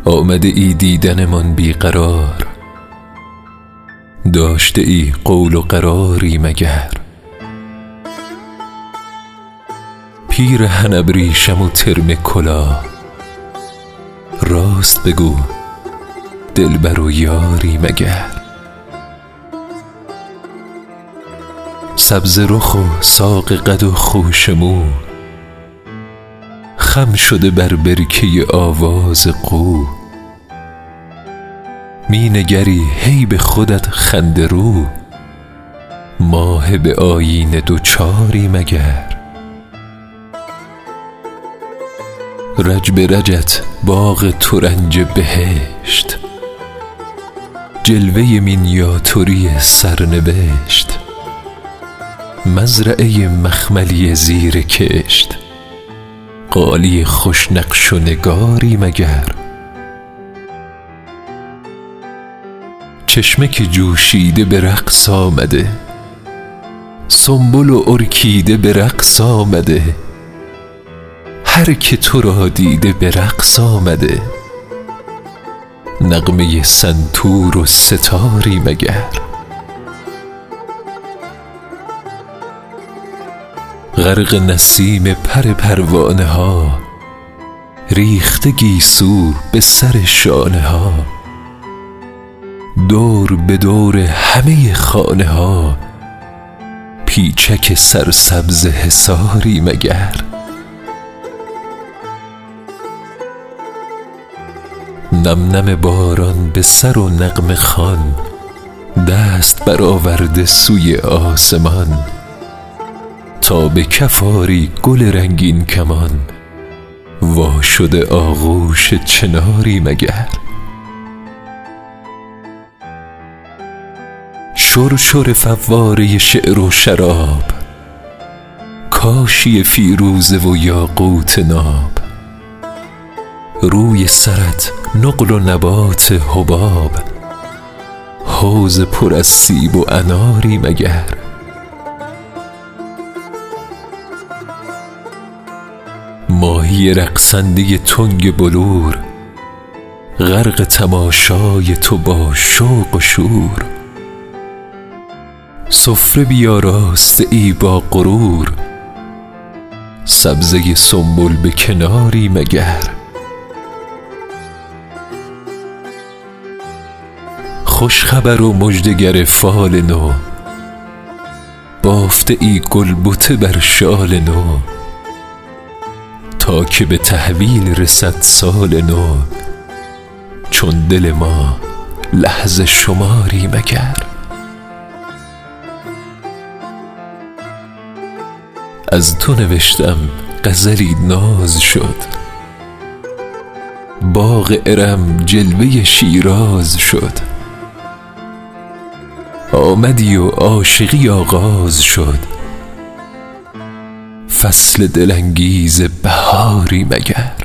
آمده ای دیدنمان بیقرار، داشته ای قول و قراری مگر؟ پیرهن ابریشم و ترم کلاه، راست بگو دلبر و یاری مگر؟ سبز رخ و ساق قد و خوش مو، خم شده بر برکه آواز قو. می نگری هی به خودت خنده رو، ماه به آیینه دوچاری مگر؟ رج به رجت باغ ترنج بهشت، جلوه مینیاتوری سرنوشت، مزرعه مخملی زیر کشت، قالی خوش نقش و نگاری مگر؟ چشمه که جوشیده به رقص آمده، سنبل و ارکیده به رقص آمده، هر که تو را دیده به رقص آمده، نغمه سنتور و ستاری مگر؟ غرق نسیم پر پروانه ها، ریخته گیسو به سر شانه ها، دور به دور همه خانه ها، پیچک سرسبز حصاری مگر؟ نم نم باران به سر و نغمه خوان، دست برآورده سوی آسمان، تا به کف آری گل رنگین کمان، وا شده آغوش چناری مگر؟ شرشر فواره شعر و شراب، کاشی فیروزه و یاقوت ناب، روی سرت نقل و نبات حباب، حوض پر از سیب و اناری مگر؟ ماهی رقصنده تنگ بلور، غرق تماشای تو با شوق و شور، سفره بیاراسته ای با غرور، سبزه سنبل به کناری مگر؟ خوش خبر و مژدگر فال نو، بافته ای گلبته بر شال نو، تا که به تحویل رسد سال نو، چون دل ما لحظه شماری مگر؟ از تو نوشتم غزلی ناز شد، باغ ارم جلوه شیراز شد، آمدی و عاشقی آغاز شد، فصل دلانگیز بهاری مگر؟